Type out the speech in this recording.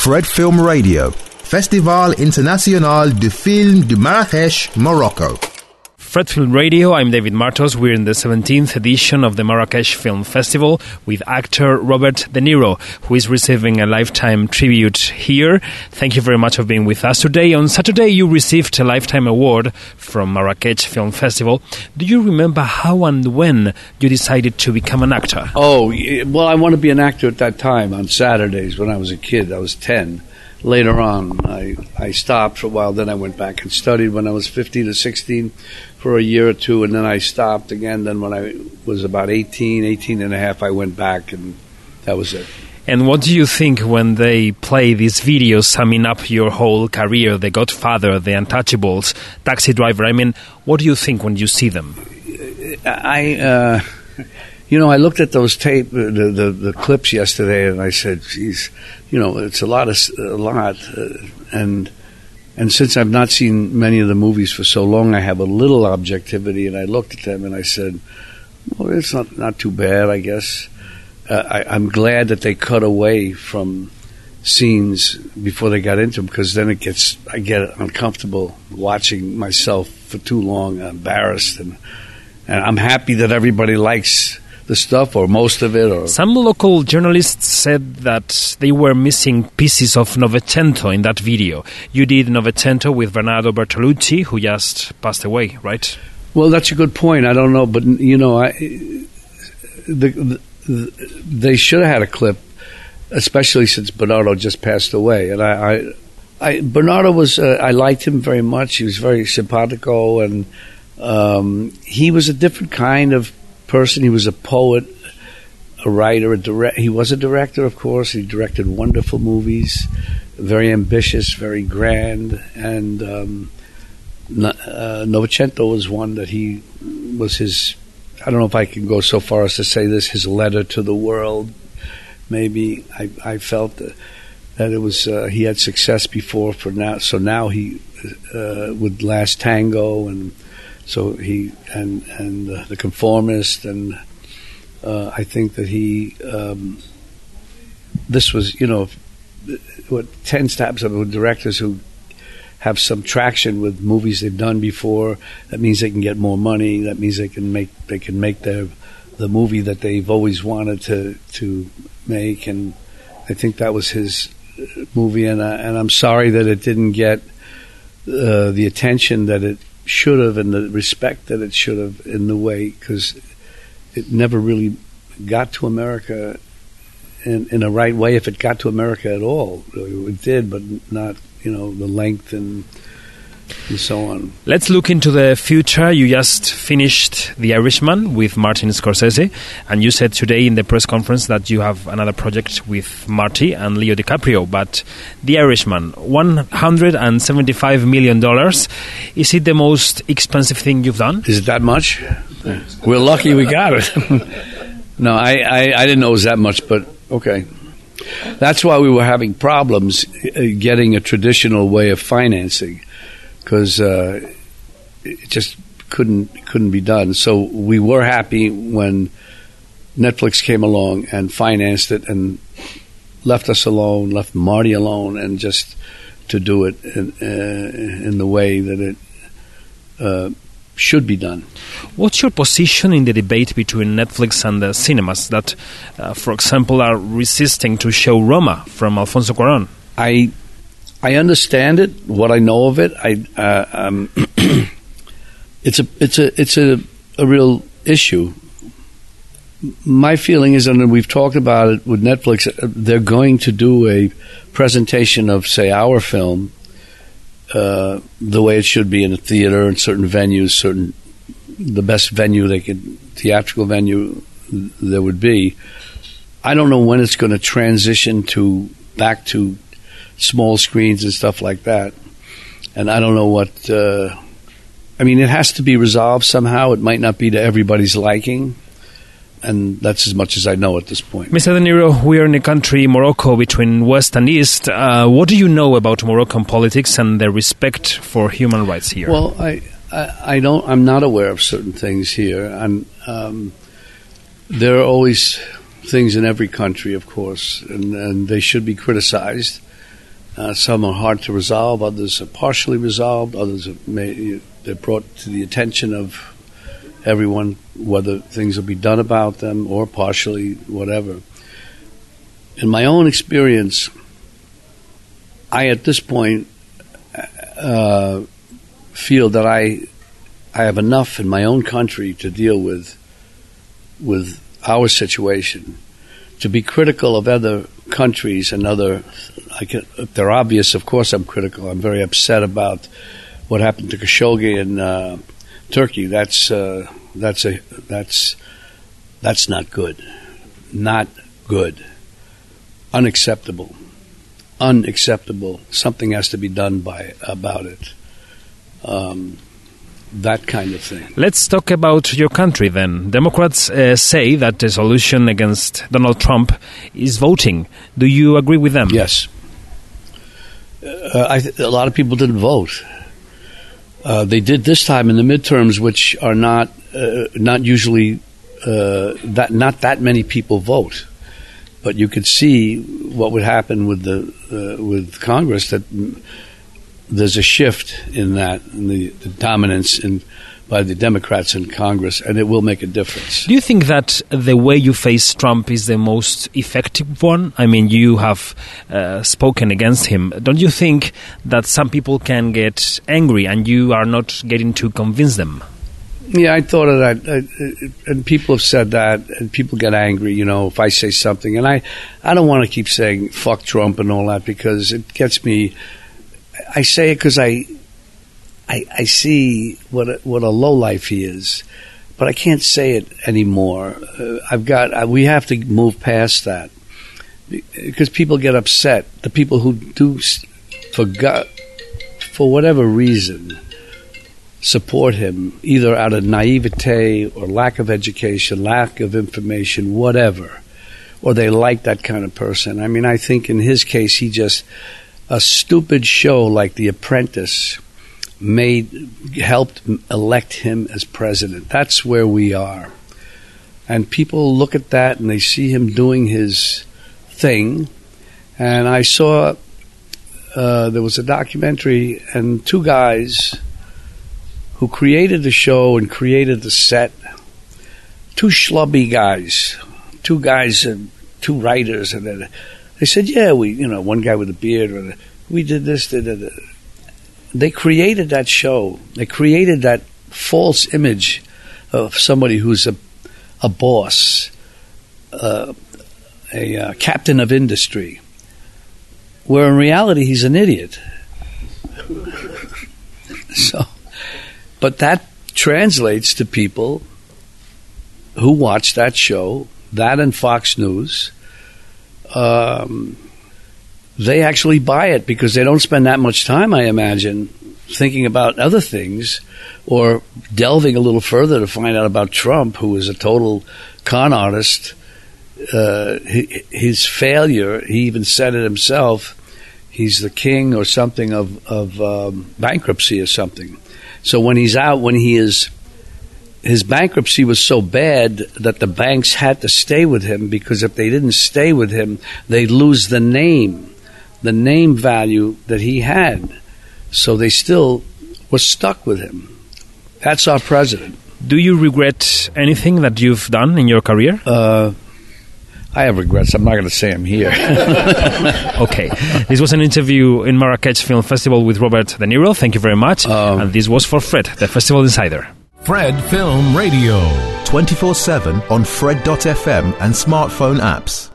Fred Film Radio, Festival International de Film de Marrakech, Morocco. Fred Film Radio, I'm David Martos. We're in the 17th edition of the Marrakech Film Festival with actor Robert De Niro, who is receiving a lifetime tribute here. Thank you very much for being with us today. On Saturday, you received a lifetime award from Marrakech Film Festival. Do you remember how and when you decided to become an actor? Oh, well, I wanted to be an actor at that time on Saturdays when I was a kid. I was 10. Later on, I stopped for a while. Then I went back and studied when I was 15 or 16 for a year or two, and then I stopped again. Then when I was about 18 and a half, I went back, and that was it. And what do you think when they play these videos summing up your whole career, The Godfather, The Untouchables, Taxi Driver? I mean, what do you think when you see them? I looked at those the clips yesterday, and I said, "Geez, it's a lot." And since I've not seen many of the movies for so long, I have a little objectivity, and I looked at them and I said, "Well, it's not too bad, I guess." I'm glad that they cut away from scenes before they got into them, because then I get uncomfortable watching myself for too long, embarrassed, and I'm happy that everybody likes the stuff, or most of it. Or some local journalists said that they were missing pieces of Novecento in that video. You did Novecento with Bernardo Bertolucci, who just passed away, right? Well, that's a good point. I don't know, but they should have had a clip, especially since Bernardo just passed away. And Bernardo was, I liked him very much. He was very simpatico, and he was a different kind of person. He was a poet, a writer, he was a director, of course. He directed wonderful movies, very ambitious, very grand, and Novecento was one that he was his, I don't know if I can go so far as to say this, his letter to the world. Maybe I felt that it was he had success before for now, so now he with Last Tango, and so he and The Conformist, and I think that he this was what tends to happen with directors who have some traction with movies they've done before. That means they can get more money. That means they can make the movie that they've always wanted to make. And I think that was his movie. And I'm sorry that it didn't get the attention that it should have, and the respect that it should have, in the way, because it never really got to America in a right way. If it got to America at all, it did, but not the length and so on. Let's look into the future. You just finished The Irishman with Martin Scorsese, and you said today in the press conference that you have another project with Marty and Leo DiCaprio. But The Irishman, $175 million. Is it the most expensive thing you've done? Is it that much? We're lucky we got it. No, I didn't know it was that much, but okay. That's why we were having problems getting a traditional way of financing, because it just couldn't be done. So we were happy when Netflix came along and financed it and left us alone, left Marty alone, and just to do it in the way that it should be done. What's your position in the debate between Netflix and the cinemas that, for example, are resisting to show Roma from Alfonso Cuarón? I understand it. What I know of it, it's a real issue. My feeling is, and we've talked about it with Netflix, they're going to do a presentation of, say, our film the way it should be in a theater, in certain venues, the best venue theatrical venue there would be. I don't know when it's going to transition back to small screens and stuff like that, and I don't know what. It has to be resolved somehow. It might not be to everybody's liking, and that's as much as I know at this point. Mr. De Niro, we are in a country, Morocco, between West and East. What do you know about Moroccan politics and the respect for human rights here? Well, I'm not aware of certain things here. There are always things in every country, of course, and they should be criticized. Some are hard to resolve, others are partially resolved, others they're brought to the attention of everyone, whether things will be done about them or partially whatever. In my own experience, I at this point feel that I have enough in my own country to deal with our situation. To be critical of other countries and if they're obvious, of course I'm critical. I'm very upset about what happened to Khashoggi in Turkey. That's not good. Not good. Unacceptable. Something has to be done about it. That kind of thing. Let's talk about your country then. Democrats say that the solution against Donald Trump is voting. Do you agree with them? Yes. A lot of people didn't vote. They did this time in the midterms, which are not usually not that many people vote. But you could see what would happen with Congress, that there's a shift in that, in the dominance by the Democrats in Congress, and it will make a difference. Do you think that the way you face Trump is the most effective one? I mean, you have spoken against him. Don't you think that some people can get angry and you are not getting to convince them? Yeah, I thought of that, and people have said that, and people get angry, if I say something. And I don't want to keep saying fuck Trump and all that, because it gets me. I say it because I see what a lowlife he is, but I can't say it anymore. We have to move past that, because people get upset. The people who do for whatever reason support him, either out of naivete or lack of education, lack of information, whatever, or they like that kind of person. I mean, I think in his case, a stupid show like The Apprentice helped elect him as president. That's where we are. And people look at that and they see him doing his thing. And I saw there was a documentary, and two guys who created the show and created the set, two schlubby guys, two writers, and they said, yeah, one guy with a beard, we did this, They created that show. They created that false image of somebody who's a boss, a captain of industry, where in reality he's an idiot. But that translates to people who watch that show, that and Fox News. They actually buy it because they don't spend that much time, I imagine, thinking about other things or delving a little further to find out about Trump, who is a total con artist. His failure, he even said it himself, he's the king or something of bankruptcy or something. So when he's out, his bankruptcy was so bad that the banks had to stay with him, because if they didn't stay with him, they'd lose the name value that he had. So they still were stuck with him. That's our president. Do you regret anything that you've done in your career? I have regrets. I'm not going to say them here. Okay. This was an interview in Marrakech Film Festival with Robert De Niro. Thank you very much. And this was for Fred, the Festival Insider. Fred Film Radio. 24/7 on Fred.fm and smartphone apps.